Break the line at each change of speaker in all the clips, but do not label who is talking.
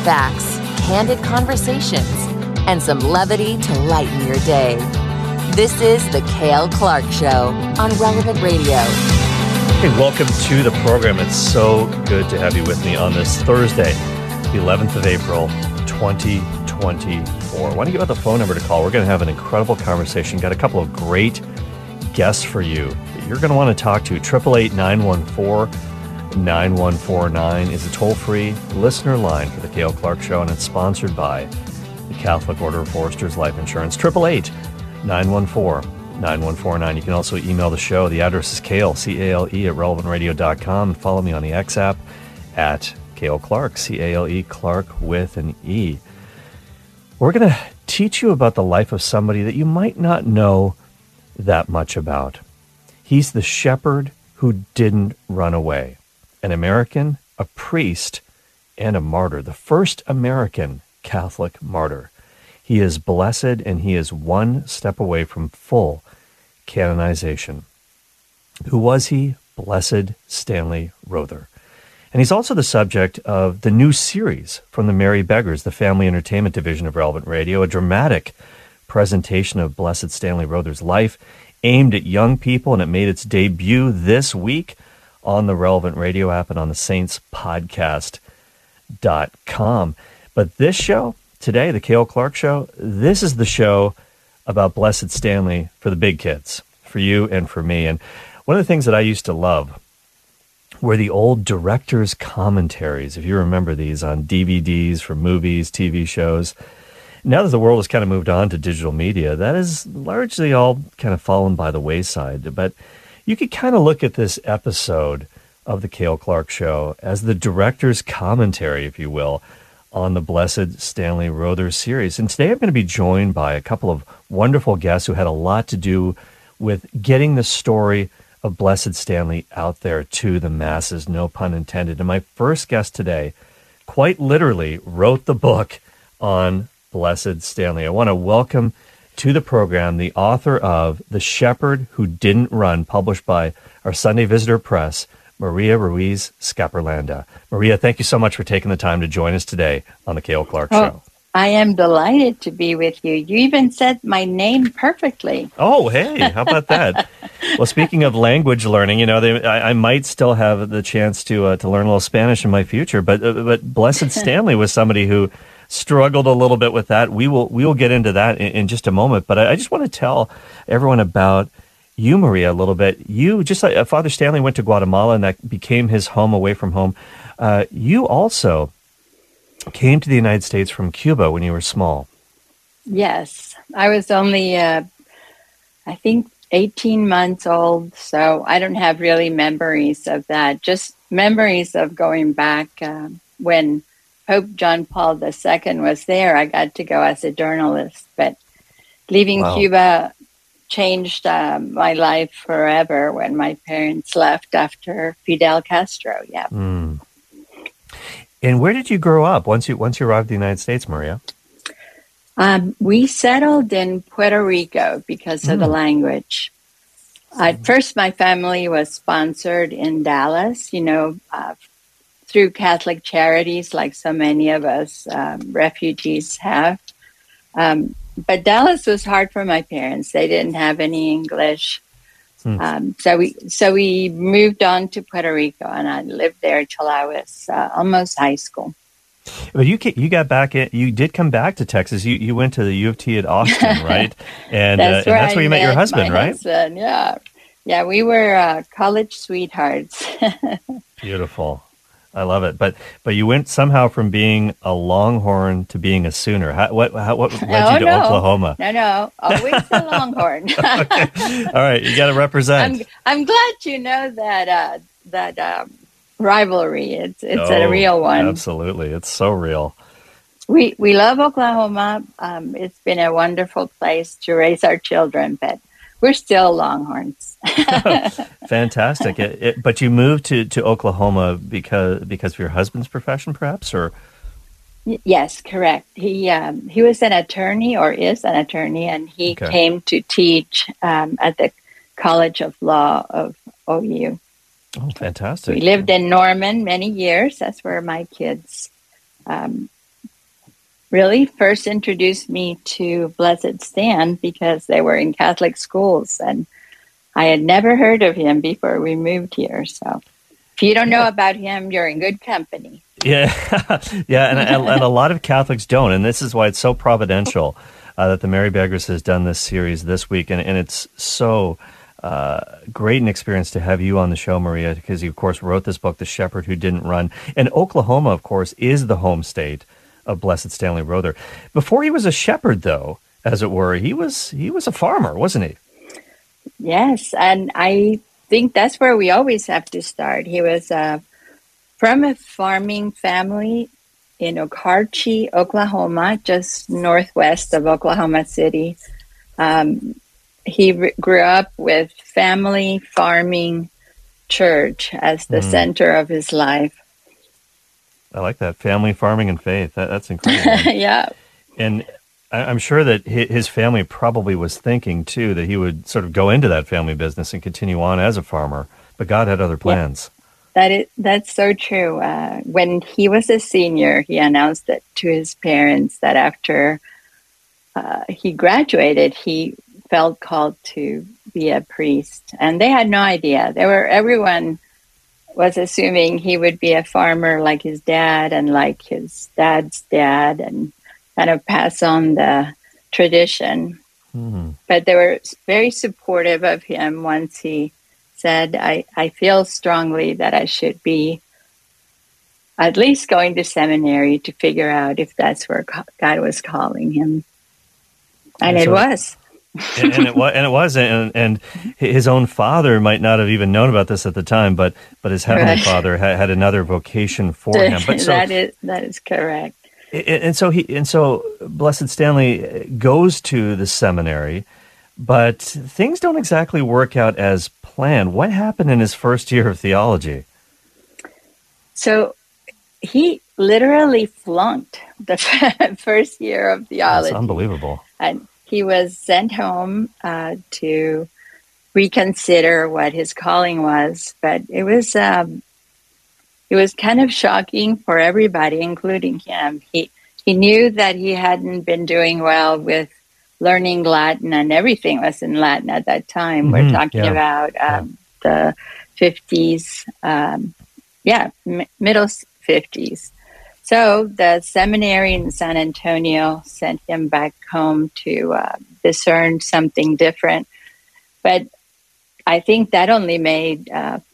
facts, candid conversations, and some levity to lighten your day. This is The Cale Clark Show on Relevant Radio.
Hey, welcome to the program. It's so good to have you with me on this Thursday, the 11th of April, 2024. Why don't you give out the phone number to call? We're going to have an incredible conversation. Got a couple of great guests for you that you're going to want to talk to. 888-914-9149 is a toll-free listener line for the Cale Clark Show, and it's sponsored by the Catholic Order of Foresters Life Insurance. 888-914-9149. You can also email the show. The address is Cale, C-A-L-E, at relevantradio.com. Follow me on the X app at Cale Clark, C-A-L-E, Clark with an E. We're going to teach you about the life of somebody that you might not know that much about. He's the shepherd who didn't run away. An American, a priest, and a martyr. The first American Catholic martyr. He is blessed, and he is one step away from full canonization. Who was he? Blessed Stanley Rother. And he's also the subject of the new series from the Merry Beggars, the family entertainment division of Relevant Radio, a dramatic presentation of Blessed Stanley Rother's life aimed at young people, and it made its debut this week on the Relevant Radio app and on the saintspodcast.com. But this show today, the Cale Clark Show, this is the show about Blessed Stanley for the big kids, for you and for me. And one of the things that I used to love were the old director's commentaries, if you remember these, on DVDs for movies, TV shows. Now that the world has kind of moved on to digital media, that is largely all kind of fallen by the wayside. But you could kind of look at this episode of the Cale Clark Show as the director's commentary, if you will, on the Blessed Stanley Rother series. And today I'm going to be joined by a couple of wonderful guests who had a lot to do with getting the story of Blessed Stanley out there to the masses, no pun intended. And my first guest today quite literally wrote the book on Blessed Stanley. I want to welcome to the program the author of The Shepherd Who Didn't Run, published by our Sunday Visitor Press, Maria Ruiz Scaperlanda. Maria, thank you so much for taking the time to join us today on the Cale Clark Show.
I am delighted to be with you. You even said my name perfectly.
Oh, hey, how about that? Well, speaking of language learning, I might still have the chance to learn a little Spanish in my future, but Blessed Stanley was somebody who struggled a little bit with that. We will get into that in just a moment, but I just want to tell everyone about you, Maria, a little bit. You, just like Father Stanley went to Guatemala, and that became his home away from home. You also came to the United States from Cuba when you were small.
Yes, I was only, I think, 18 months old, so I don't have really memories of that. Just memories of going back when Pope John Paul II was there. I got to go as a journalist, but leaving Cuba changed my life forever when my parents left after Fidel Castro. Yeah.
Mm. And where did you grow up once you arrived in the United States, Maria?
We settled in Puerto Rico because of the language. At first, my family was sponsored in Dallas, through Catholic Charities, like so many of us refugees have. But Dallas was hard for my parents. They didn't have any English. So we moved on to Puerto Rico, and I lived there till I was almost high school.
But you got back. You did come back to Texas. You went to the U of T at Austin, right? And that's where you met your husband, right?
Husband, yeah. We were college sweethearts.
Beautiful. I love it. But you went somehow from being a Longhorn to being a Sooner. What led you to Oklahoma?
No, always a Longhorn.
Okay. All right, you got to represent.
I'm glad you know that rivalry. It's a real one.
Absolutely, it's so real.
We love Oklahoma. It's been a wonderful place to raise our children, but we're still Longhorns.
Fantastic. But you moved to Oklahoma because of your husband's profession, perhaps, or?
Yes, correct. He was an attorney, or is an attorney, and he came to teach at the College of Law of OU.
Oh, fantastic.
We lived in Norman many years. That's where my kids really first introduced me to Blessed Stan because they were in Catholic schools, and I had never heard of him before we moved here. So if you don't know about him, you're in good company.
Yeah, yeah, and a lot of Catholics don't, and this is why it's so providential that the Mary Beggars has done this series this week, and it's so great an experience to have you on the show, Maria, because you, of course, wrote this book, The Shepherd Who Didn't Run, and Oklahoma, of course, is the home state of Blessed Stanley Rother. Before he was a shepherd, though, as it were, he was a farmer, wasn't he?
Yes, and I think that's where we always have to start. He was from a farming family in Okarche, Oklahoma, just northwest of Oklahoma City. He grew up with family farming church as the center of his life.
I like that. Family, farming, and faith. That's incredible.
Yeah.
And I'm sure that his family probably was thinking, too, that he would sort of go into that family business and continue on as a farmer. But God had other plans.
Yeah. That's so true. When he was a senior, he announced it to his parents that after he graduated, he felt called to be a priest. And they had no idea. Everyone was assuming he would be a farmer like his dad and like his dad's dad and kind of pass on the tradition. Mm-hmm. But they were very supportive of him once he said, I feel strongly that I should be at least going to seminary to figure out if that's where God was calling him. And it was.
and it was, and his own father might not have even known about this at the time, but his heavenly Father had another vocation for him. But so,
that is correct.
And so Blessed Stanley goes to the seminary, but things don't exactly work out as planned. What happened in his first year of theology?
So he literally flunked the first year of theology.
That's unbelievable.
And he was sent home to reconsider what his calling was, but it was kind of shocking for everybody, including him. He knew that he hadn't been doing well with learning Latin, and everything was in Latin at that time. Mm-hmm. We're talking about the 50s, middle 50s. So the seminary in San Antonio sent him back home to discern something different. But I think that only made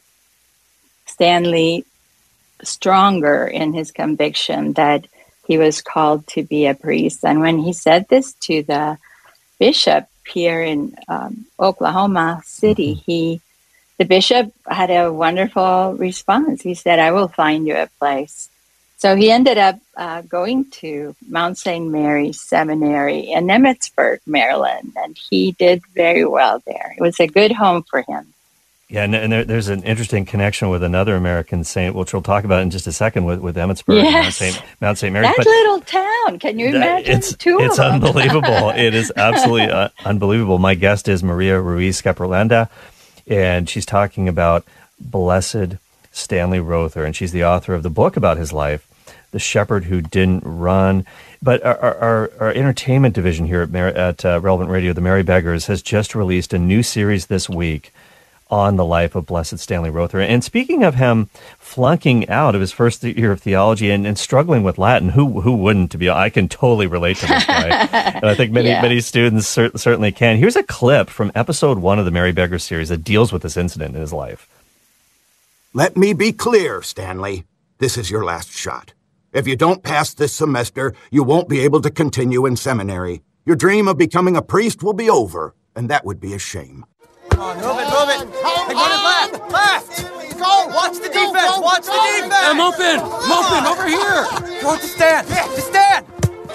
Stanley stronger in his conviction that he was called to be a priest. And when he said this to the bishop here in Oklahoma City, the bishop had a wonderful response. He said, I will find you a place. So he ended up going to Mount St. Mary's Seminary in Emmitsburg, Maryland, and he did very well there. It was a good home for him.
Yeah, and there's an interesting connection with another American saint, which we'll talk about in just a second with Emmitsburg,
yes.
Mount St. Mary's.
That little town, can you imagine?
It's unbelievable. It is absolutely unbelievable. My guest is Maria Ruiz Caprolanda, and she's talking about Blessed Stanley Rother, and she's the author of the book about his life, The Shepherd Who Didn't Run. But our entertainment division here at Relevant Radio, the Mary Beggars, has just released a new series this week on the life of Blessed Stanley Rother. And speaking of him flunking out of his first year of theology and struggling with Latin, who wouldn't, to be honest? I can totally relate to this guy. And I think many students certainly can. Here's a clip from episode 1 of the Mary Beggars series that deals with this incident in his life.
Let me be clear, Stanley. This is your last shot. If you don't pass this semester, you won't be able to continue in seminary. Your dream of becoming a priest will be over, and that would be a shame.
Come on, move it. Hey, left. Go. Watch the defense. I'm open, over here. Throw it to Stan. To Stan.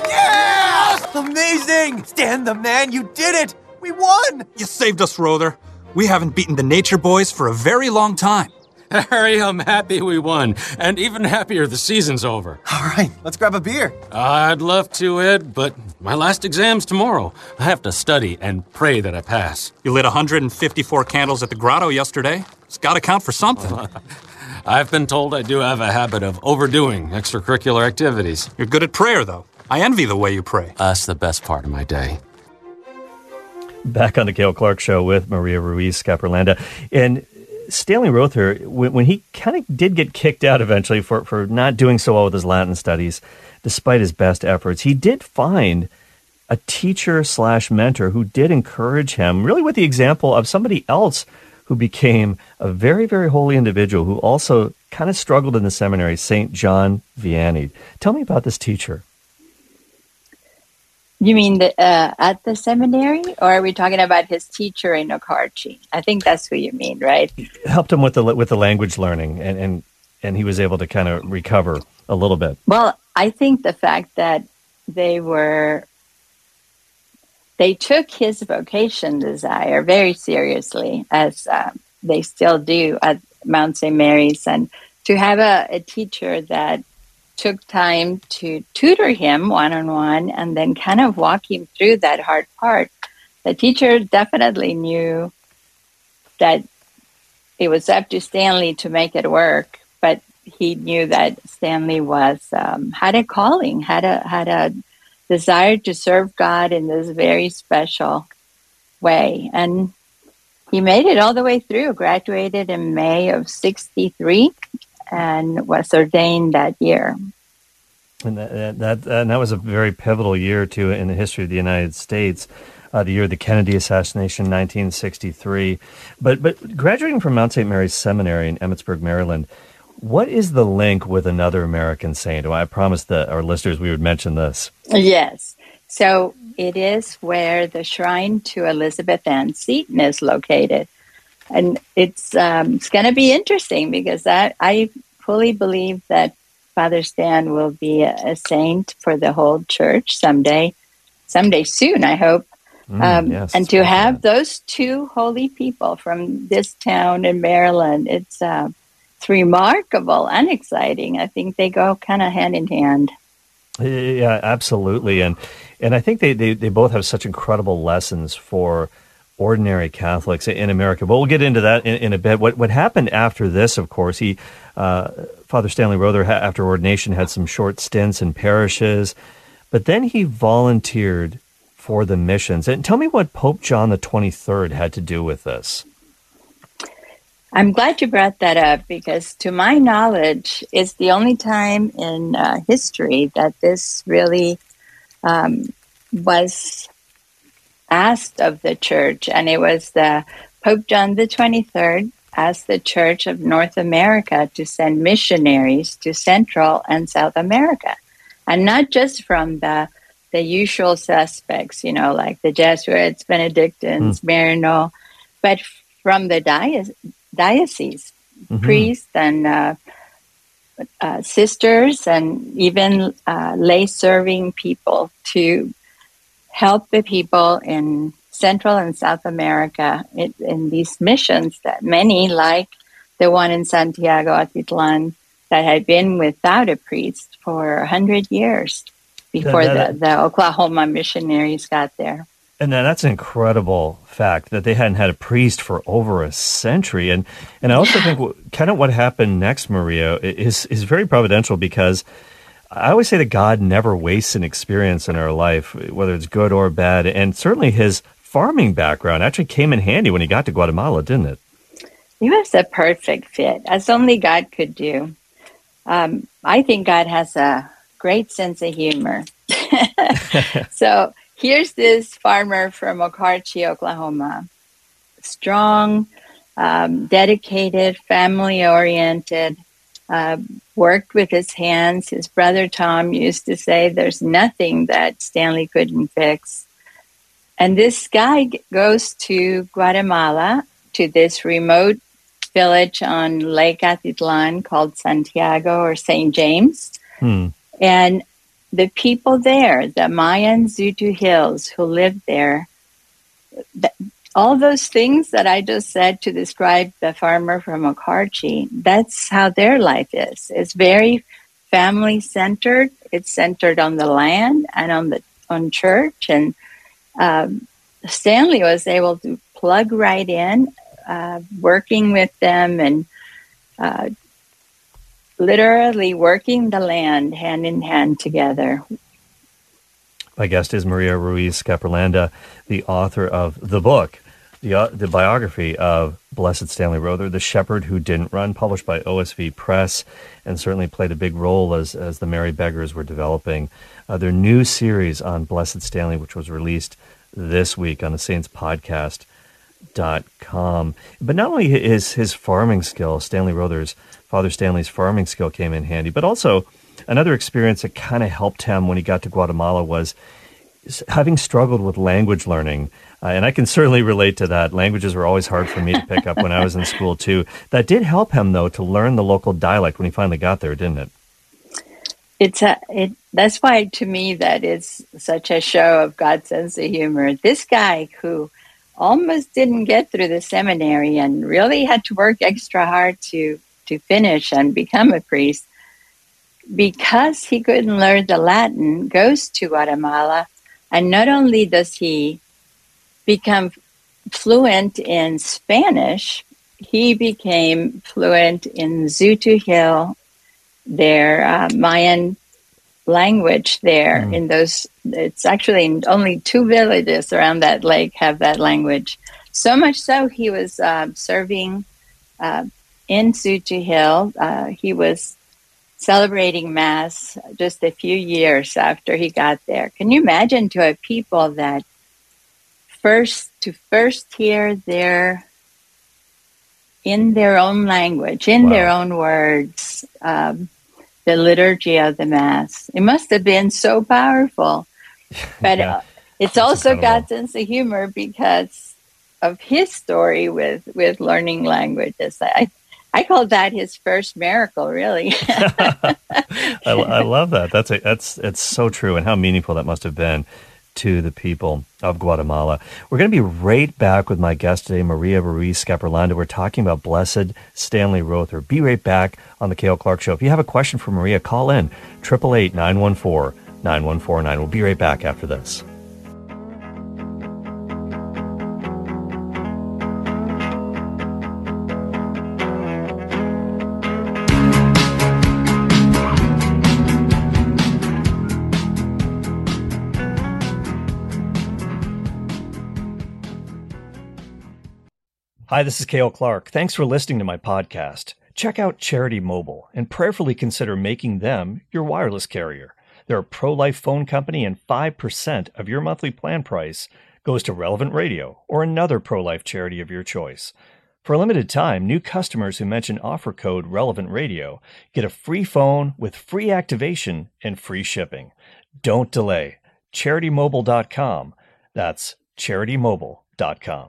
Yeah! Amazing. Stan the man, you did it. We won.
You saved us, Rother. We haven't beaten the Nature Boys for a very long time.
Harry, I'm happy we won, and even happier the season's over.
All right, let's grab a beer.
I'd love to, Ed, but my last exam's tomorrow. I have to study and pray that I pass.
You lit 154 candles at the grotto yesterday. It's got to count for something.
I've been told I do have a habit of overdoing extracurricular activities.
You're good at prayer, though. I envy the way you pray.
That's the best part of my day.
Back on the Cale Clark Show with Maria Ruiz Caperlanda. And Stanley Rother, when he kind of did get kicked out eventually for not doing so well with his Latin studies, despite his best efforts, he did find a teacher/mentor who did encourage him, really with the example of somebody else who became a very, very holy individual who also kind of struggled in the seminary, St. John Vianney. Tell me about this teacher.
You mean at the seminary, or are we talking about his teacher in Okarche? I think that's what you mean, right?
Helped him with the language learning, and he was able to kind of recover a little bit.
Well, I think the fact that they took his vocation desire very seriously, as they still do at Mount St. Mary's, and to have a teacher that took time to tutor him one-on-one and then kind of walk him through that hard part. The teacher definitely knew that it was up to Stanley to make it work, but he knew that Stanley had a calling, had a desire to serve God in this very special way. And he made it all the way through, graduated in May of 1963, and was ordained that year.
And that was a very pivotal year, too, in the history of the United States, the year of the Kennedy assassination, 1963. But graduating from Mount St. Mary's Seminary in Emmitsburg, Maryland, what is the link with another American saint? I promised our listeners we would mention this.
Yes. So it is where the shrine to Elizabeth Ann Seton is located. And it's going to be interesting because I fully believe that Father Stan will be a saint for the whole church someday soon, I hope.
Yes,
and to have those two holy people from this town in Maryland, it's remarkable and exciting. I think they go kind of hand in hand.
Yeah, absolutely. And I think they both have such incredible lessons for ordinary Catholics in America. But we'll get into that in a bit. What happened after this, of course, Father Stanley Rother, after ordination, had some short stints in parishes, but then he volunteered for the missions. And tell me what Pope John the 23rd had to do with this.
I'm glad you brought that up because, to my knowledge, it's the only time in history that this really was asked of the church. And it was the Pope John the 23rd asked the Church of North America to send missionaries to Central and South America. And not just from the usual suspects, like the Jesuits, Benedictines, Maryknoll, but from the diocese, priests and sisters and even lay-serving people to help the people in Central and South America in these missions that many, like the one in Santiago Atitlan, that had been without a priest for 100 years before the Oklahoma missionaries got there.
And that's an incredible fact that they hadn't had a priest for over a century. And I also think kind of what happened next, Maria, is very providential because I always say that God never wastes an experience in our life, whether it's good or bad. And certainly his farming background actually came in handy when he got to Guatemala, didn't it?
It was a perfect fit, as only God could do. I think God has a great sense of humor. So here's this farmer from Okarche, Oklahoma, strong, dedicated, family-oriented, worked with his hands. His brother Tom used to say there's nothing that Stanley couldn't fix. And this guy goes to Guatemala, to this remote village on Lake Atitlan called Santiago or St. James. And the people there, the Mayan Zutu Hills who lived there, all those things that I just said to describe the farmer from Okarche, that's how their life is. It's very family-centered. It's centered on the land and on church. And Stanley was able to plug right in, working with them and literally working the land hand in hand together.
My guest is Maria Ruiz Skaperlanda, the author of the book, the biography of Blessed Stanley Rother, The Shepherd Who Didn't Run, published by OSV Press, and certainly played a big role as the Merry Beggars were developing their new series on Blessed Stanley, which was released this week on the saintsPodcast.com. But not only his farming skill, Stanley Rother's, Father Stanley's farming skill came in handy, but also another experience that kind of helped him when he got to Guatemala was having struggled with language learning. And I can certainly relate to that. Languages were always hard for me to pick up when I was in school, too. That did help him, though, to learn the local dialect when he finally got there, didn't it?
That's why, to me, that is such a show of God's sense of humor. This guy who almost didn't get through the seminary and really had to work extra hard to finish and become a priest, because he couldn't learn the Latin, goes to Guatemala, and not only does he become fluent in Spanish, he became fluent in Xutujil, their Mayan language there. In those, it's actually only 2 villages around that lake have that language. So much so, he was serving in Xutujil. He was celebrating Mass just a few years after he got there. Can you imagine, to a people that first hear in their own language, in their own words, the liturgy of the Mass? It must have been so powerful. But it's also incredible. God's sense of humor because of his story with learning languages. I call that his first miracle, really.
I love that. It's so true, and how meaningful that must have been to the people of Guatemala. We're going to be right back with my guest today, Maria Ruiz Skaperlanda. We're talking about Blessed Stanley Rother. Be right back on the Cale Clark Show. If you have a question for Maria, call in 888-914-9149. We'll be right back after this. Hi, this is Cale Clark. Thanks for listening to my podcast. Check out Charity Mobile and prayerfully consider making them your wireless carrier. They're a pro-life phone company, and 5% of your monthly plan price goes to Relevant Radio or another pro-life charity of your choice. For a limited time, new customers who mention offer code Relevant Radio get a free phone with free activation and free shipping. Don't delay. CharityMobile.com. That's CharityMobile.com.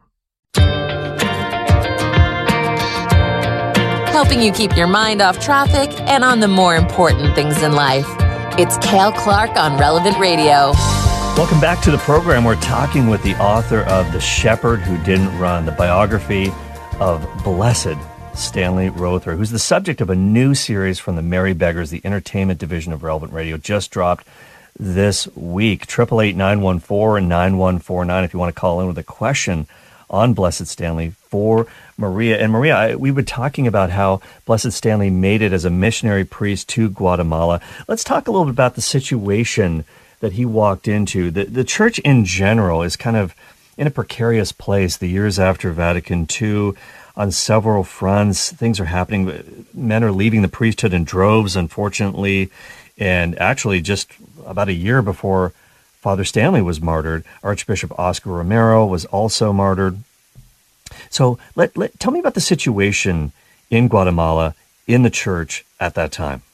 Helping you keep your mind off traffic and on the more important things in life. It's Cale Clark on Relevant Radio.
Welcome back to the program. We're talking with the author of The Shepherd Who Didn't Run, the biography of Blessed Stanley Rother, who's the subject of a new series from the Merry Beggars, the entertainment division of Relevant Radio, just dropped this week. 888-914-9149 if you want to call in with a question on Blessed Stanley for Maria. And Maria, we've been talking about how Blessed Stanley made it as a missionary priest to Guatemala. Let's talk a little bit about the situation that he walked into. The church in general is kind of in a precarious place the years after Vatican II. On several fronts, things are happening. Men are leaving the priesthood in droves, unfortunately. And actually, just about a year before Father Stanley was martyred, Archbishop Oscar Romero was also martyred. So tell me about the situation in Guatemala, in the church at that time.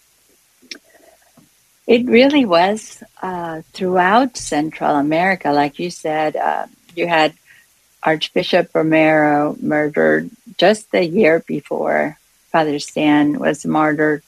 It really was throughout Central America. Like you said, you had Archbishop Romero murdered just the year before Father Stan was martyred.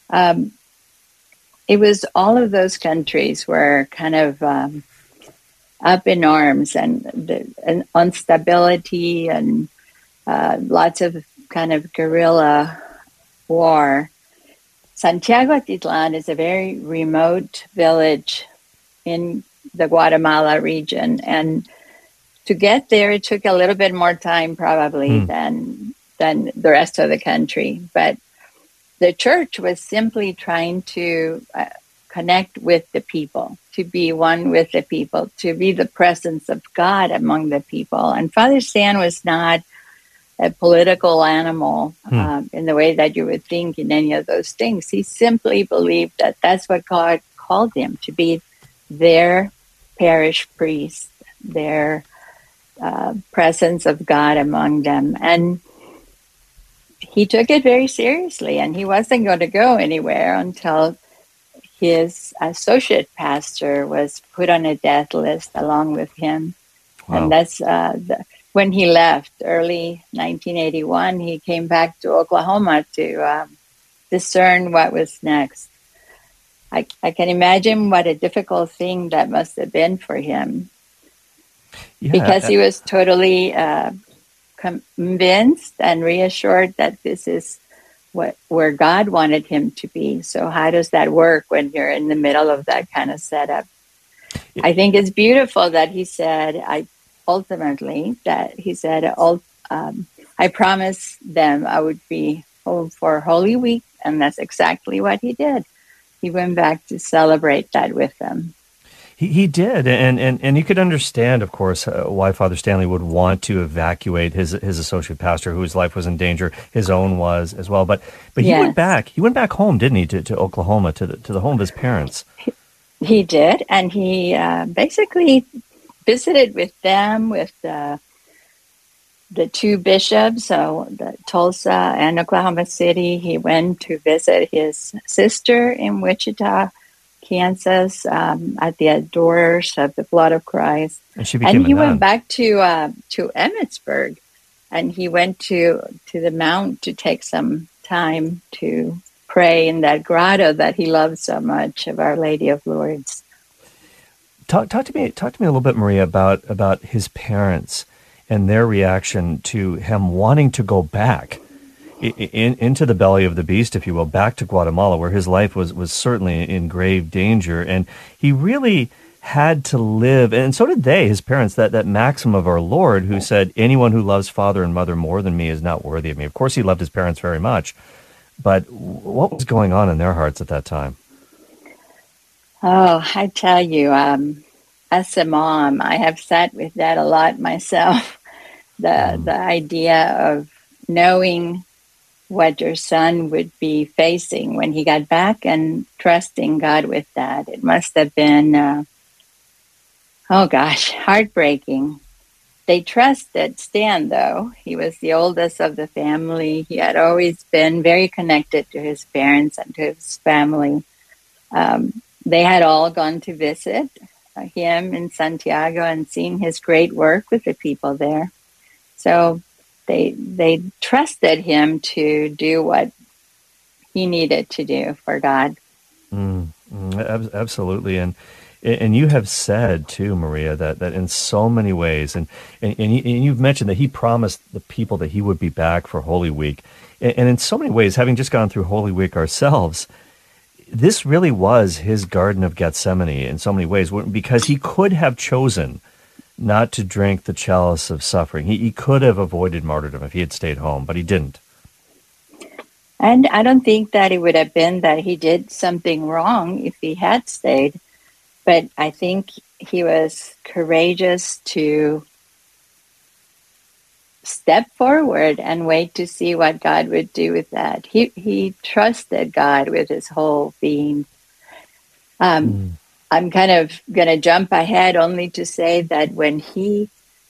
It was all of those countries were kind of up in arms and instability and lots of kind of guerrilla war. Santiago Atitlan is a very remote village in the Guatemala region, and to get there, it took a little bit more time probably than the rest of the country. But the church was simply trying to connect with the people, to be one with the people, to be the presence of God among the people. And Father Stan was not a political animal in the way that you would think in any of those things. He simply believed that that's what God called him, to be their parish priest, their presence of God among them. And he took it very seriously, and he wasn't going to go anywhere until his associate pastor was put on a death list along with him. Wow. And that's when he left, early 1981, he came back to Oklahoma to discern what was next. I can imagine what a difficult thing that must have been for him, because he was totally convinced and reassured that this is where God wanted him to be. So how does that work when you're in the middle of that kind of setup? I think it's beautiful that he said, I promised them I would be home for Holy Week, and that's exactly what he did. He went back to celebrate that with them.
He did, and you could understand, of course, why Father Stanley would want to evacuate his associate pastor, whose life was in danger. His own was as well. But he went back. He went back home, didn't he, to Oklahoma, to the home of his parents?
He did, and he basically visited with them, with the two bishops, so the Tulsa and Oklahoma City. He went to visit his sister in Wichita, Kansas, at the Adorers of the Blood of Christ.
And she became a nun.
He went back to Emmitsburg, and he went to the Mount to take some time to pray in that grotto that he loved so much of Our Lady of Lourdes.
Talk to me a little bit, Maria, about his parents and their reaction to him wanting to go back into the belly of the beast, if you will, back to Guatemala, where his life was certainly in grave danger. And he really had to live, and so did they, his parents, that maxim of our Lord, who said, anyone who loves father and mother more than me is not worthy of me. Of course, he loved his parents very much, but what was going on in their hearts at that time?
Oh, I tell you, as a mom, I have sat with that a lot myself. The idea of knowing what your son would be facing when he got back and trusting God with that. It must have been, heartbreaking. They trusted Stan, though. He was the oldest of the family. He had always been very connected to his parents and to his family. They had all gone to visit him in Santiago and seen his great work with the people there. So they trusted him to do what he needed to do for God.
Absolutely. And you have said too, Maria, that in so many ways, and you've mentioned that he promised the people that he would be back for Holy Week. And in so many ways, having just gone through Holy Week ourselves, this really was his Garden of Gethsemane in so many ways, because he could have chosen not to drink the chalice of suffering. He could have avoided martyrdom if he had stayed home, but he didn't.
And I don't think that it would have been that he did something wrong if he had stayed. But I think he was courageous to step forward and wait to see what God would do with that. He trusted God with his whole being. I'm kind of going to jump ahead only to say that when he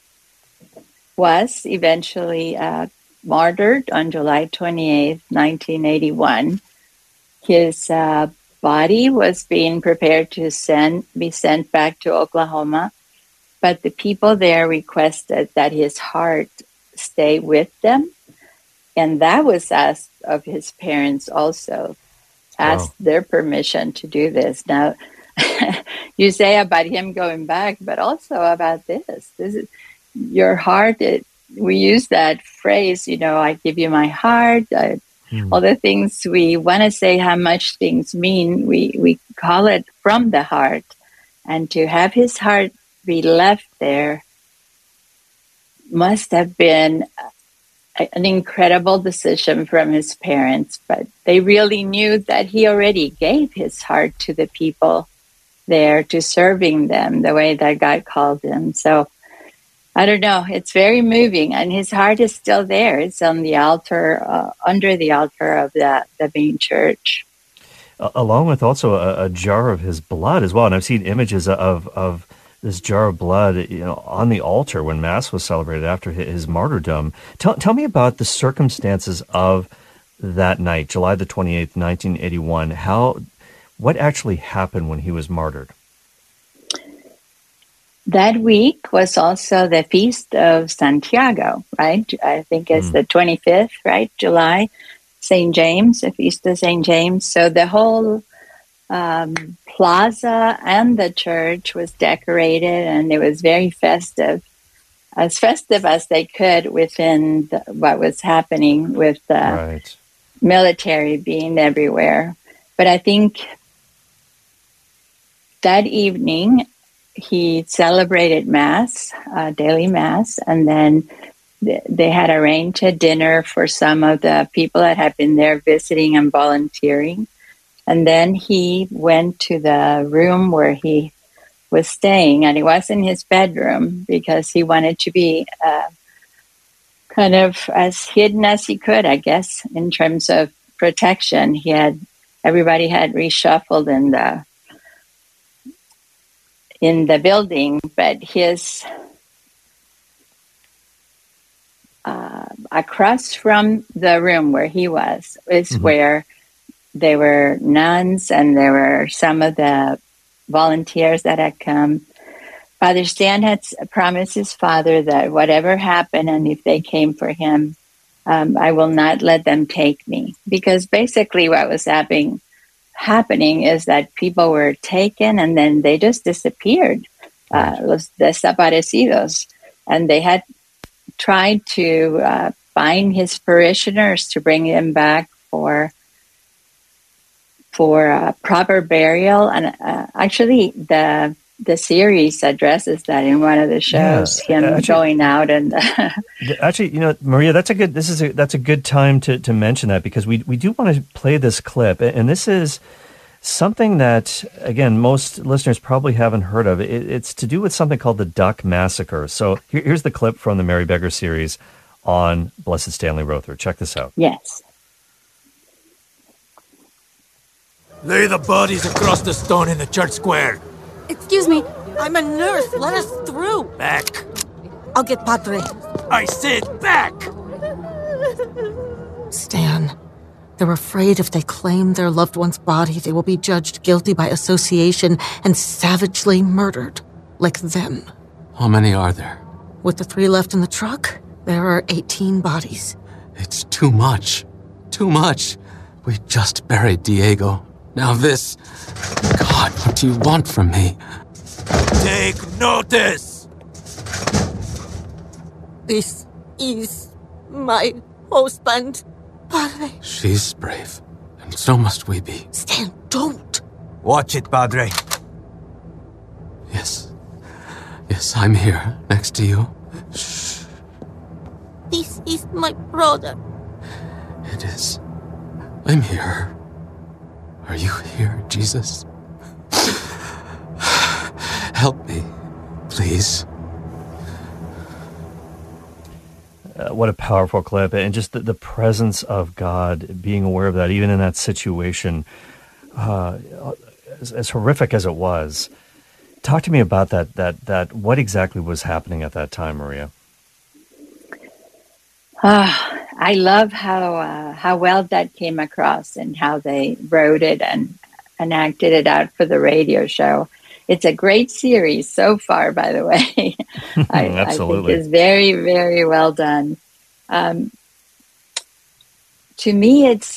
was eventually martyred on July 28th, 1981, his body was being prepared to be sent back to Oklahoma, but the people there requested that his heart stay with them, and that was asked of his parents also, asked their permission to do this. Now, you say about him going back, but also about this. This is your heart. We use that phrase, I give you my heart. All the things we want to say, how much things mean, we call it from the heart. And to have his heart be left there must have been an incredible decision from his parents, but they really knew that he already gave his heart to the people there, to serving them the way that God called him. So I don't know, it's very moving, and his heart is still there. It's on the altar, under the altar of the main church.
Along with also a jar of his blood as well. And I've seen images of this jar of blood, on the altar when Mass was celebrated after his martyrdom. Tell me about the circumstances of that night, July the 28th, 1981. What actually happened when he was martyred?
That week was also the Feast of Santiago, right? I think it's the 25th, right? July, St. James, the Feast of St. James. So the whole plaza and the church was decorated, and it was very festive as they could within what was happening with the military being everywhere. But I think that evening, he celebrated Mass, daily Mass, and then they had arranged a dinner for some of the people that had been there visiting and volunteering. And then he went to the room where he was staying, and it was in his bedroom because he wanted to be kind of as hidden as he could, I guess, in terms of protection. Everybody had reshuffled in the building, but his across from the room where he was is where there were nuns, and there were some of the volunteers that had come. Father Stan had promised his father that whatever happened, and if they came for him, I will not let them take me. Because basically what was happening is that people were taken and then they just disappeared, los desaparecidos. And they had tried to find his parishioners to bring him back for proper burial. And actually the series addresses that in one of the shows, going out and
actually, Maria, that's a good time to mention that, because we do want to play this clip, and this is something that, again, most listeners probably haven't heard of. It's to do with something called the Duck Massacre. So here's the clip from the Mary Beggar series on Blessed Stanley Rother. Check this out.
Yes.
Lay the bodies across the stone in the church square.
Excuse me, I'm a nurse. Let us through.
Back.
I'll get Padre.
I said back!
Stan, they're afraid if they claim their loved one's body, they will be judged guilty by association and savagely murdered, like them.
How many are there?
With the 3 left in the truck, there are 18 bodies.
It's too much. Too much. We just buried Diego. Now this... God, what do you want from me?
Take notice!
This is my husband, Padre.
She's brave, and so must we be.
Stan, don't!
Watch it, Padre.
Yes. Yes, I'm here, next to you. Shh.
This is my brother.
It is. I'm here. Are you here, Jesus? Help me, please.
What a powerful clip, and just the presence of God, being aware of that, even in that situation, as horrific as it was. Talk to me about that. What exactly was happening at that time, Maria?
I love how well that came across and how they wrote it and acted it out for the radio show. It's a great series so far, by the way. I think it's very, very well done. To me, it's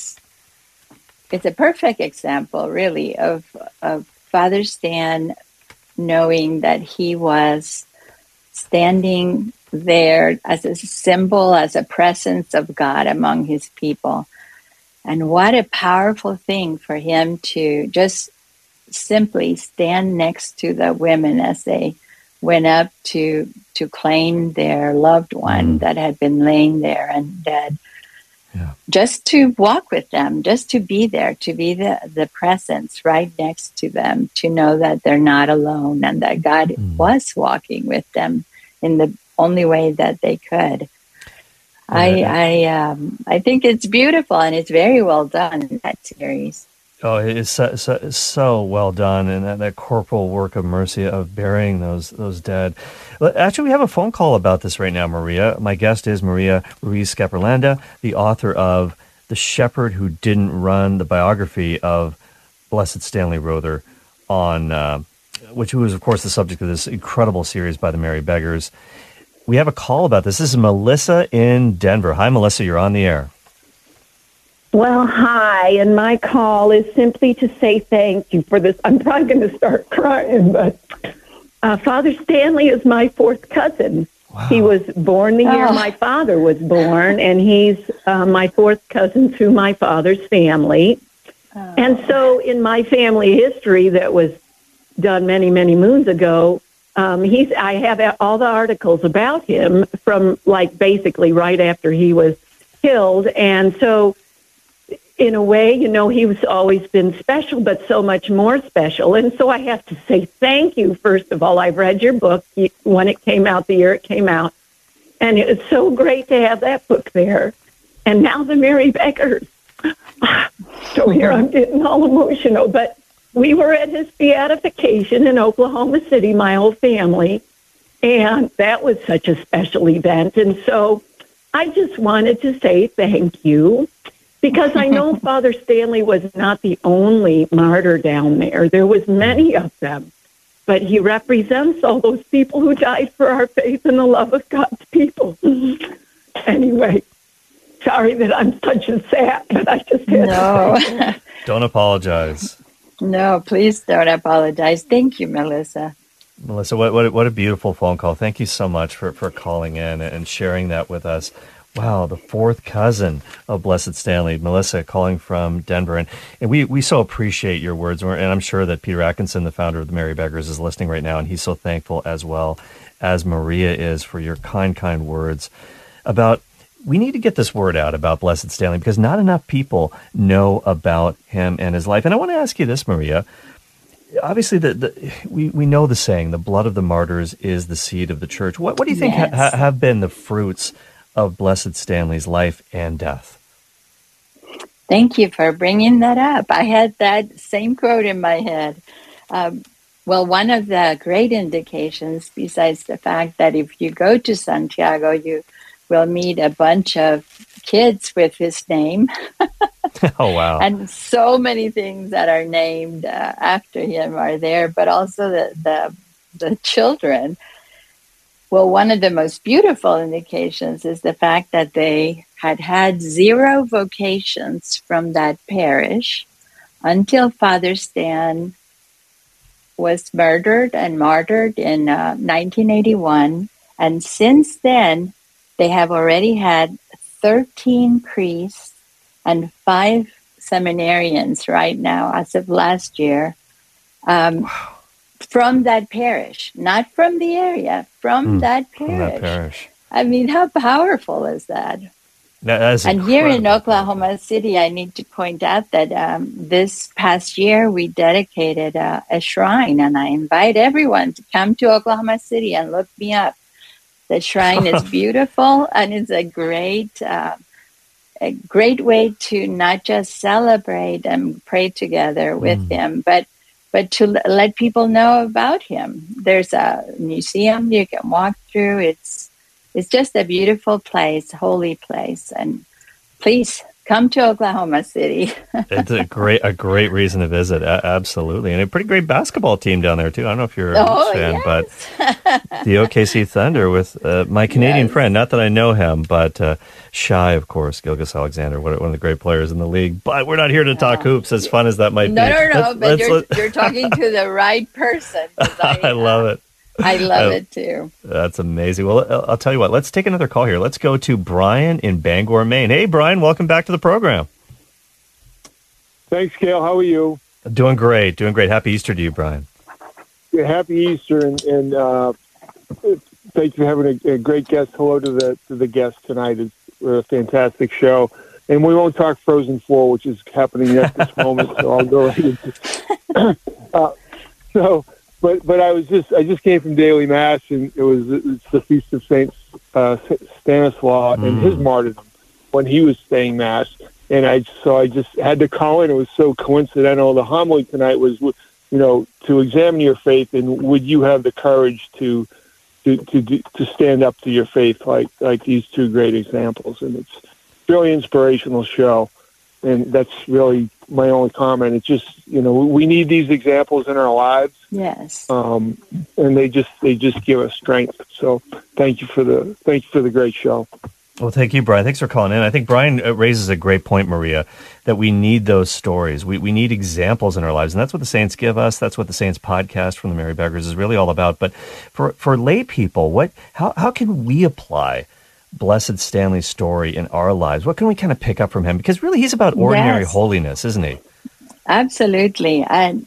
a perfect example, really, of Father Stan knowing that he was standing there as a symbol, as a presence of God among his people. And what a powerful thing for him to just simply stand next to the women as they went up to claim their loved one that had been laying there and dead.
Yeah.
Just to walk with them, just to be there, to be the presence right next to them, to know that they're not alone and that God was walking with them in the only way that they could. I think it's beautiful, and it's very well done in that series.
Oh, it is so well done, and that corporal work of mercy of burying those dead. Actually, we have a phone call about this right now, Maria. My guest is Maria Ruiz-Scaperlanda, the author of The Shepherd Who Didn't Run, the biography of Blessed Stanley Rother, which was, of course, the subject of this incredible series by the Merry Beggars. We have a call about this. This is Melissa in Denver. Hi, Melissa. You're on the air.
Well, hi, and my call is simply to say thank you for this. I'm probably going to start crying, but Father Stanley is my fourth cousin. Wow. He was born the year my father was born, and he's my fourth cousin through my father's family. Oh. And so in my family history that was done many, many moons ago, I have all the articles about him from, like, basically right after he was killed, and so in a way, you know, he's always been special, but so much more special. And so I have to say thank you, first of all. I've read your book when it came out, the year it came out. And it was so great to have that book there. And now the Merry Beggars. So here I'm getting all emotional. But we were at his beatification in Oklahoma City, my whole family. And that was such a special event. And so I just wanted to say thank you. Because I know Father Stanley was not the only martyr down there. There was many of them. But he represents all those people who died for our faith and the love of God's people. Anyway, sorry that I'm such a sap, but I just had to say.
Don't apologize.
No, please don't apologize. Thank you, Melissa.
Melissa, what a beautiful phone call. Thank you so much for calling in and sharing that with us. Wow, the fourth cousin of Blessed Stanley, Melissa, calling from Denver. And we so appreciate your words. And I'm sure that Peter Atkinson, the founder of the Merry Beggars, is listening right now. And he's so thankful as well as Maria is for your kind words about, we need to get this word out about Blessed Stanley because not enough people know about him and his life. And I want to ask you this, Maria. Obviously, we know the saying, the blood of the martyrs is the seed of the church. What do you think have been the fruits of Blessed Stanley's life and death?
Thank you for bringing that up. I had that same quote in my head. Well, one of the great indications, besides the fact that if you go to Santiago, you will meet a bunch of kids with his name.
Oh, wow.
And so many things that are named after him are there, but also the children. Well, one of the most beautiful indications is the fact that they had 0 vocations from that parish until Father Stan was murdered and martyred in 1981. And since then, they have already had 13 priests and 5 seminarians right now, as of last year. From that parish, not from the area, from that parish.
From that parish.
I mean, how powerful is that?
That is
and here in Oklahoma City, I need to point out that this past year we dedicated a shrine, and I invite everyone to come to Oklahoma City and look me up. The shrine is beautiful, and it's a great way to not just celebrate and pray together with him, but to let people know about him. There's a museum you can walk through. It's just a beautiful place, holy place. And please come to Oklahoma City.
It's a great reason to visit. Absolutely. And a pretty great basketball team down there, too. I don't know if you're a fan, but the OKC Thunder with my Canadian friend, not that I know him, but Shy, of course, Gilgeous Alexander, one of the great players in the league. But we're not here to talk hoops, as fun as that might be.
No, but you're talking to the right person.
I love it.
I love it, too.
That's amazing. Well, I'll tell you what. Let's take another call here. Let's go to Brian in Bangor, Maine. Hey, Brian, welcome back to the program.
Thanks, Cale. How are you?
Doing great. Happy Easter to you, Brian.
Yeah, happy Easter. And thank you for having a great guest. Hello to the guest tonight. It's a fantastic show. And we won't talk Frozen 4, which is happening at this moment, so I'll go right into But I just came from daily mass, and it's the feast of Saint Stanislaus and his martyrdom when he was saying mass, and I just had to call in. It was so coincidental. The homily tonight was, to examine your faith, and would you have the courage to stand up to your faith like these two great examples, and it's a really inspirational show. And that's really my only comment. It's just, we need these examples in our lives.
Yes.
And they just give us strength. So thank you for the great show.
Well, thank you, Brian. Thanks for calling in. I think Brian raises a great point, Maria, that we need those stories. We need examples in our lives, and that's what the Saints give us. That's what the Saints podcast from the Mary Beggars is really all about. But for lay people, how can we apply Blessed Stanley's story in our lives? What can we kind of pick up from him? Because really, he's about ordinary holiness, isn't he?
Absolutely. And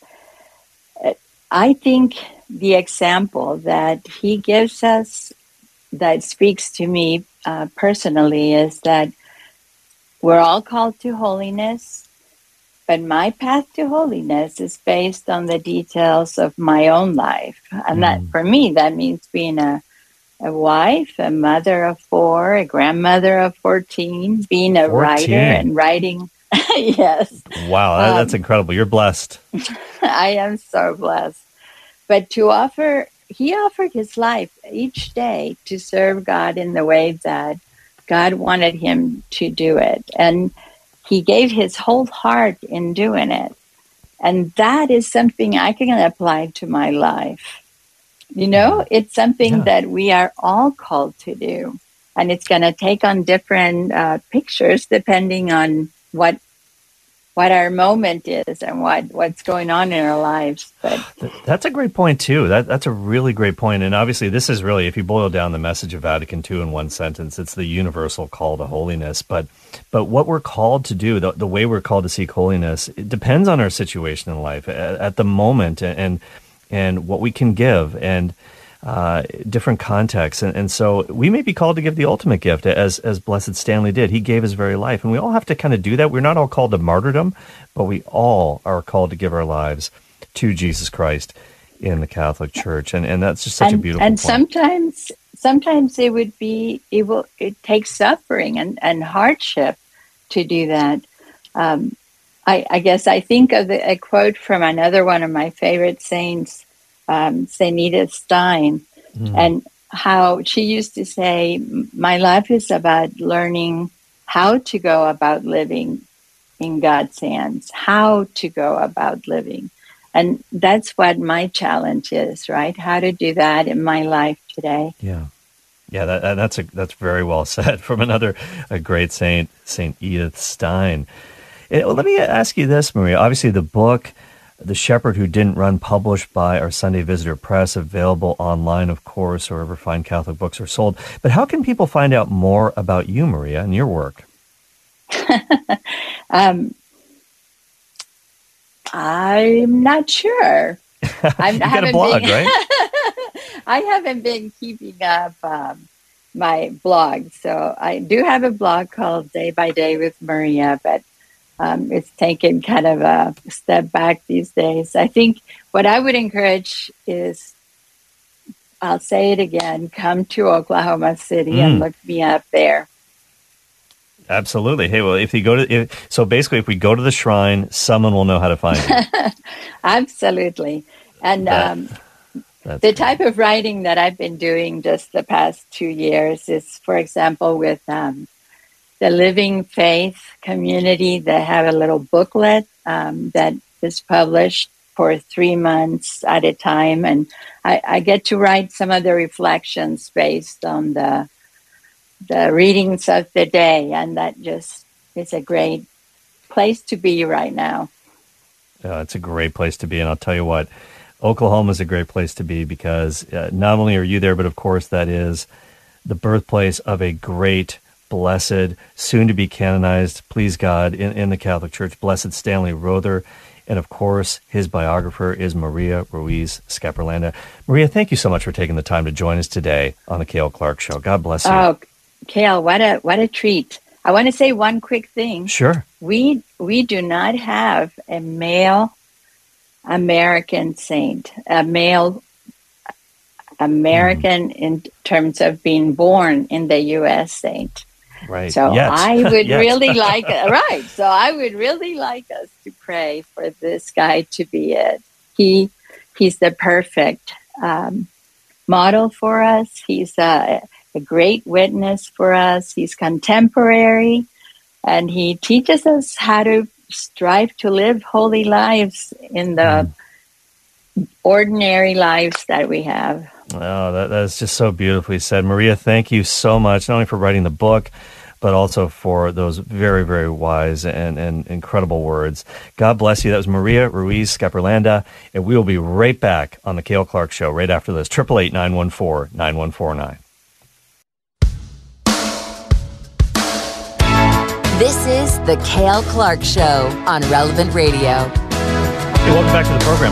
I think the example that he gives us that speaks to me personally is that we're all called to holiness, but my path to holiness is based on the details of my own life. And that, for me, that means being a wife, a mother of 4, a grandmother of 14, being a 14. Writer and writing. Yes.
Wow, that's incredible. You're blessed.
I am so blessed. But he offered his life each day to serve God in the way that God wanted him to do it. And he gave his whole heart in doing it. And that is something I can apply to my life. It's something that we are all called to do. And it's going to take on different pictures depending on what our moment is and what's going on in our lives. But
that's a great point, too. That's a really great point. And obviously, this is really, if you boil down the message of Vatican II in one sentence, it's the universal call to holiness. But what we're called to do, the way we're called to seek holiness, it depends on our situation in life at the moment and what we can give and different contexts. And so we may be called to give the ultimate gift as Blessed Stanley did. He gave his very life. And we all have to kind of do that. We're not all called to martyrdom, but we all are called to give our lives to Jesus Christ in the Catholic Church. And that's just such a beautiful point.
And sometimes it takes suffering and hardship to do that. I guess I think of a quote from another one of my favorite saints, St. Edith Stein, and how she used to say, my life is about learning how to go about living in God's hands, how to go about living. And that's what my challenge is, right? How to do that in my life today.
Yeah. Yeah, that's very well said from a great saint, St. Edith Stein. Let me ask you this, Maria. Obviously, the book, The Shepherd Who Didn't Run, published by our Sunday Visitor Press, available online, of course, or wherever fine Catholic books are sold. But how can people find out more about you, Maria, and your work?
I'm not sure.
You got a blog, right?
I haven't been keeping up my blog. So I do have a blog called Day by Day with Maria, but it's taken kind of a step back these days. I think what I would encourage is, I'll say it again, come to Oklahoma City and look me up there.
Absolutely. Hey, well, if we go to the shrine, someone will know how to find you. Absolutely.
And the type of writing that I've been doing just the past 2 years is, for example, with the Living Faith community. They have a little booklet that is published for 3 months at a time. And I get to write some of the reflections based on the readings of the day. And that just is a great place to be right now.
It's a great place to be. And I'll tell you what, Oklahoma is a great place to be because not only are you there, but of course that is the birthplace of a great, blessed, soon to be canonized, please God, in the Catholic Church, Blessed Stanley Rother. And of course, his biographer is Maria Ruiz Scaperlanda. Maria, thank you so much for taking the time to join us today on the Cale Clark Show. God bless you.
Oh, Cale, what a treat. I want to say one quick thing.
Sure.
We do not have a male American saint, a male American in terms of being born in the U.S. saint.
Right.
So
Yet.
I would
Yet.
really like So I would really like us to pray for this guy to be it. He's the perfect model for us. He's a great witness for us. He's contemporary, and he teaches us how to strive to live holy lives in the ordinary lives that we have.
Oh, that's just so beautifully said. Maria, thank you so much, not only for writing the book, but also for those very, very wise and incredible words. God bless you. That was Maria Ruiz Scaperlanda, and we will be right back on the Cale Clark Show right after this. 888-914-9149.
This is the Cale Clark Show on Relevant Radio.
Hey, welcome back to the program.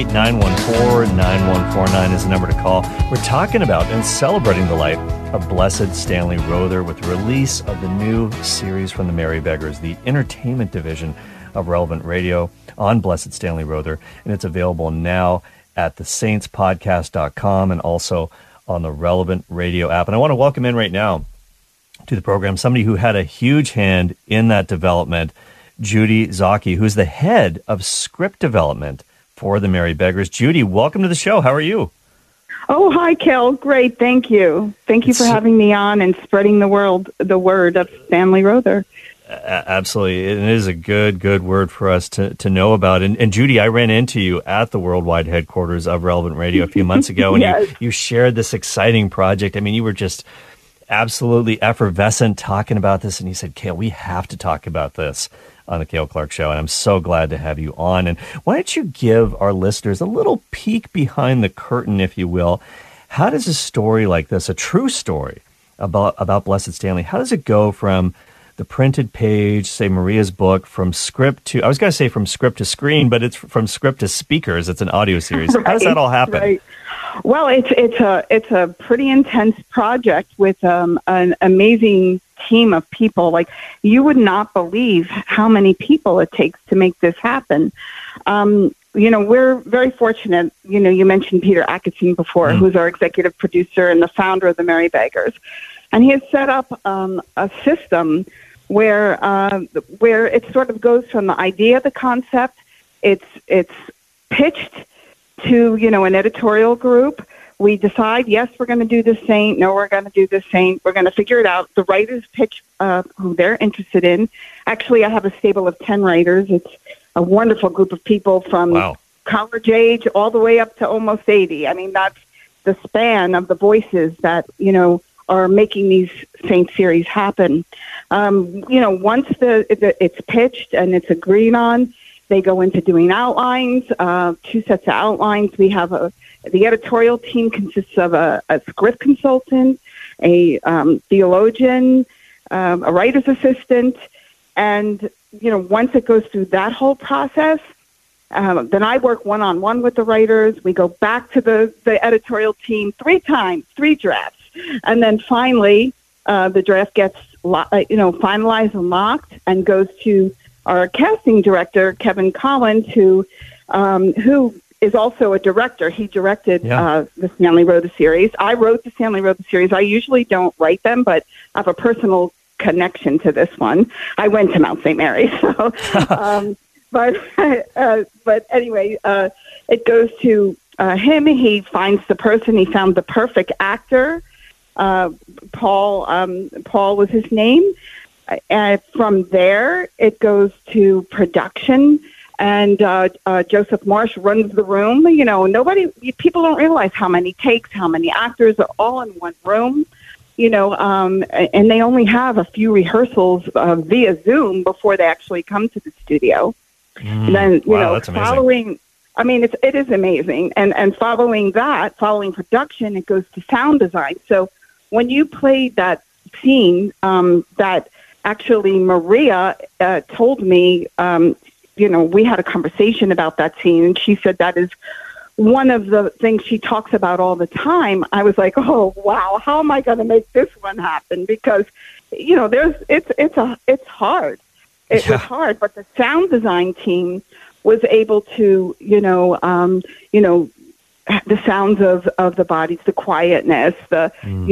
888-914-9149 is the number to call. We're talking about and celebrating the life of Blessed Stanley Rother with the release of the new series from the Merry Beggars, the entertainment division of Relevant Radio on Blessed Stanley Rother. And it's available now at thesaintspodcast.com and also on the Relevant Radio app. And I want to welcome in right now to the program somebody who had a huge hand in that development, Judy Zaki, who's the head of script development for the Merry Beggars. Judy, welcome to the show. How are you?
Oh, hi, Cale. Great. Thank you. Thank you for having me on and spreading the word of Stanley Rother.
Absolutely. It is a good word for us to know about. And Judy, I ran into you at the worldwide headquarters of Relevant Radio a few months ago, and
Yes.
you shared this exciting project. I mean, you were just absolutely effervescent talking about this, and you said, Cale, we have to talk about this on the Cale Clark Show, and I'm so glad to have you on. And why don't you give our listeners a little peek behind the curtain, if you will? How does a story like this, a true story about Blessed Stanley, how does it go from the printed page, say Maria's book, from script to, I was going to say from script to screen, but it's from script to speakers. It's an audio series. How does that all happen?
Right. Well, it's a pretty intense project with an amazing team of people. Like, you would not believe how many people it takes to make this happen. We're very fortunate. You mentioned Peter Atkinson before, who's our executive producer and the founder of the Merry Beggars. And he has set up a system where it sort of goes from the idea, the concept, it's pitched to, an editorial group. We decide, yes, we're going to do this saint. No, we're going to do this saint. We're going to figure it out. The writers pitch who they're interested in. Actually, I have a stable of 10 writers. It's a wonderful group of people from college age all the way up to almost 80. I mean, that's the span of the voices that, are making these saint series happen. Once it's pitched and it's agreed on, they go into doing outlines, 2 sets of outlines. We have the editorial team consists of a script consultant, a theologian, a writer's assistant, and once it goes through that whole process, then I work one-on-one with the writers. We go back to the editorial team 3 times, 3 drafts, and then finally the draft gets finalized and locked and goes to our casting director, Kevin Collins, who is also a director. He directed the Stanley Rother series. I wrote the Stanley Rother series. I usually don't write them, but I have a personal connection to this one. I went to Mount St. Mary, so. But anyway, it goes to him. He finds the person. He found the perfect actor. Paul was his name. And from there, it goes to production, and Joseph Marsh runs the room. People don't realize how many takes, how many actors are all in one room. And they only have a few rehearsals via Zoom before they actually come to the studio. And then,
that's amazing.
following, it is amazing. And following production, it goes to sound design. So when you played that scene, that actually Maria told me, we had a conversation about that scene, and she said that is one of the things she talks about all the time. I was like, oh wow, how am I going to make this one happen? Because it's hard. It was hard, but the sound design team was able to, the sounds of the bodies, the quietness, the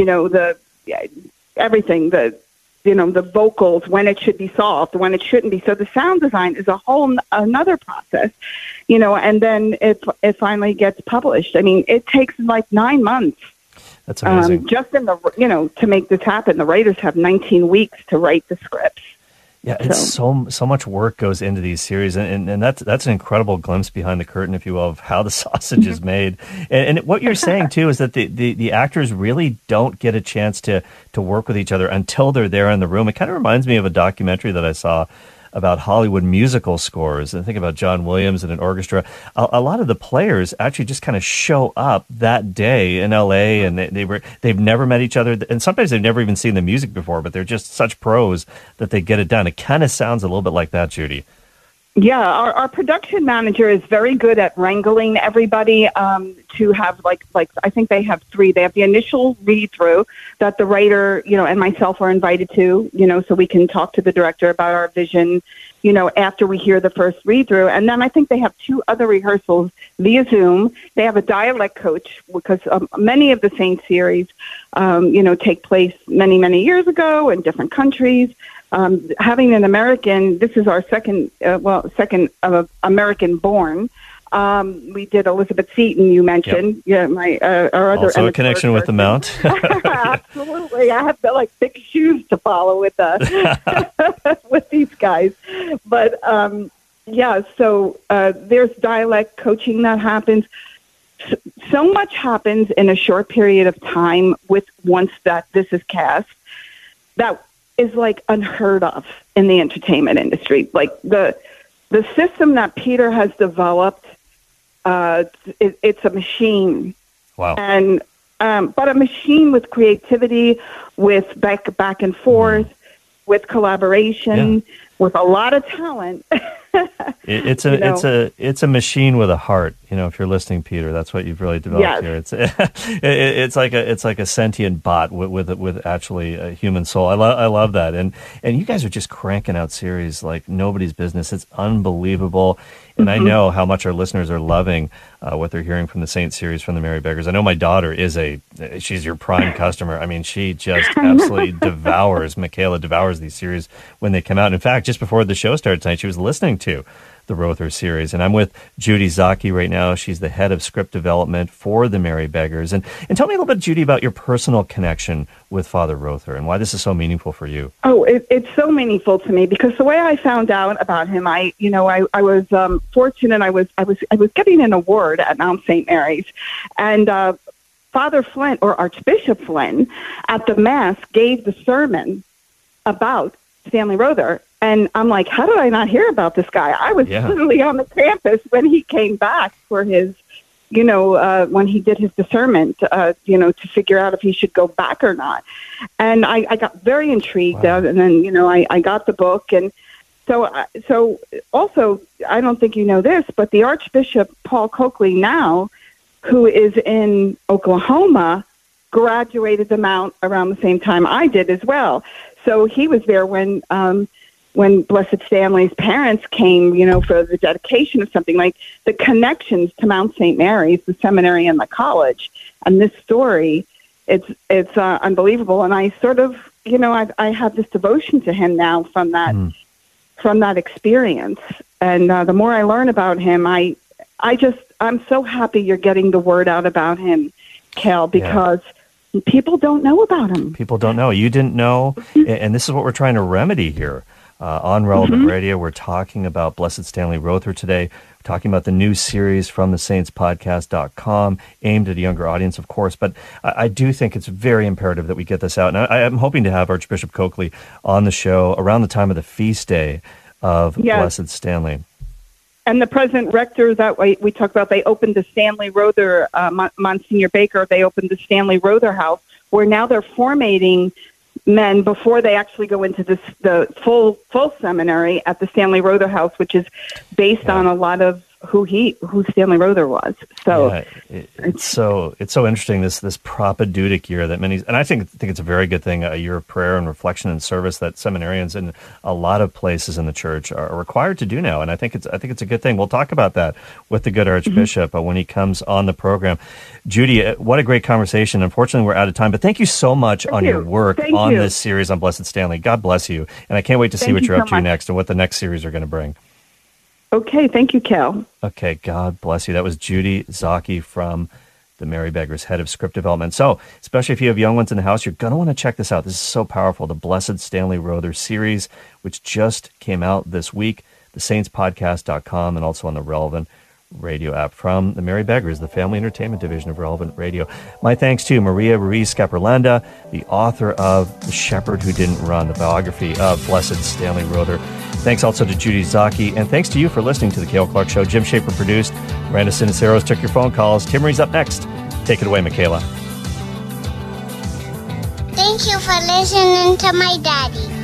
everything, the vocals, when it should be soft, when it shouldn't be. So the sound design is a whole another process, and then it finally gets published. I mean, it takes like 9 months.
That's amazing.
Just in to make this happen. The writers have 19 weeks to write the scripts.
Yeah, it's so much work goes into these series, and that's an incredible glimpse behind the curtain, if you will, of how the sausage is made. And what you're saying too is that the actors really don't get a chance to work with each other until they're there in the room. It kind of reminds me of a documentary that I saw about Hollywood musical scores. And think about John Williams and an orchestra. A lot of the players actually just kind of show up that day in LA, and they've never met each other, and sometimes they've never even seen the music before, but they're just such pros that they get it done. It kind of sounds a little bit like that, Judy.
Yeah, our production manager is very good at wrangling everybody to have like I think they have 3. They have the initial read through that the writer, and myself are invited to, so we can talk to the director about our vision, after we hear the first read through. And then I think they have 2 other rehearsals via Zoom. They have a dialect coach because many of the Saint series, take place many, many years ago in different countries. Having an American, this is our second American born. We did Elizabeth Seton, you mentioned. Yep. Yeah, our other.
Also a connection with the Mount.
Absolutely. I have like big shoes to follow with with these guys. But so there's dialect coaching that happens. So much happens in a short period of time once that this is cast that is like unheard of in the entertainment industry. Like the system that Peter has developed, it's a machine.
Wow.
And but a machine with creativity, with back and forth, with collaboration, with a lot of talent.
It's a machine with a heart. If you're listening, Peter, that's what you've really developed here. It's like a sentient bot with actually a human soul. I love that, and you guys are just cranking out series like nobody's business. It's unbelievable, and I know how much our listeners are loving what they're hearing from the Saint series from the Merry Beggars. I know my daughter she's your prime customer. I mean, she just absolutely devours. Michaela devours these series when they come out. And in fact, just before the show started tonight, she was listening to the Rother series. And I'm with Judy Zaki right now. She's the head of script development for the Merry Beggars. And tell me a little bit, Judy, about your personal connection with Father Rother and why this is so meaningful for you.
Oh, it's so meaningful to me because the way I found out about him, I was fortunate. I was getting an award at Mount St. Mary's, and Father Flynn, or Archbishop Flynn, at the Mass gave the sermon about Stanley Rother. And I'm like, how did I not hear about this guy? I was literally on the campus when he came back for his, when he did his discernment, to figure out if he should go back or not. And I got very intrigued. Wow. And then, I got the book. And so also, I don't think you know this, but the Archbishop Paul Coakley now, who is in Oklahoma, graduated the Mount around the same time I did as well. So he was there when Blessed Stanley's parents came, for the dedication of something. Like the connections to Mount St. Mary's, the seminary and the college, and this story, it's unbelievable. And I sort of, I have this devotion to him now from that experience. And the more I learn about him, I'm so happy you're getting the word out about him, Cal, because people don't know about him.
People don't know. You didn't know. And this is what we're trying to remedy here. On Relevant Radio, we're talking about Blessed Stanley Rother today. We're talking about the new series from thesaintspodcast.com, aimed at a younger audience, of course. But I do think it's very imperative that we get this out. And I'm hoping to have Archbishop Coakley on the show around the time of the feast day of Blessed Stanley.
And the present rector that we talked about, they opened the Stanley Rother, Monsignor Baker, they opened the Stanley Rother House, where now they're formatting men before they actually go into the full seminary at the Stanley Rother House, which is based on a lot of who Stanley Rother was. So
it's so interesting, this propedeutic year that many, and I think it's a very good thing, a year of prayer and reflection and service that seminarians in a lot of places in the church are required to do now, and I think it's a good thing. We'll talk about that with the good Archbishop when he comes on the program. Judy, what a great conversation. Unfortunately, we're out of time, but thank you so much on your work on this series on Blessed Stanley. God bless you, and I can't wait to see what you're up to next and what the next series are going to bring.
Okay, thank you, Cal.
Okay, God bless you. That was Judy Zaki from the Mary Beggars, head of script development. So, especially if you have young ones in the house, you're going to want to check this out. This is so powerful. The Blessed Stanley Rother series, which just came out this week, thesaintspodcast.com, and also on the Relevant Radio app from the Mary Beggars, the family entertainment division of Relevant Radio. My thanks to Maria Ruiz Caperlanda, the author of The Shepherd Who Didn't Run, the biography of Blessed Stanley Rother. Thanks also to Judy Zaki, and thanks to you for listening to The Cale Clark Show. Jim Schaefer produced. Miranda Siniceros took your phone calls. Tim Reed's up next. Take it away, Michaela.
Thank you for listening to my daddy.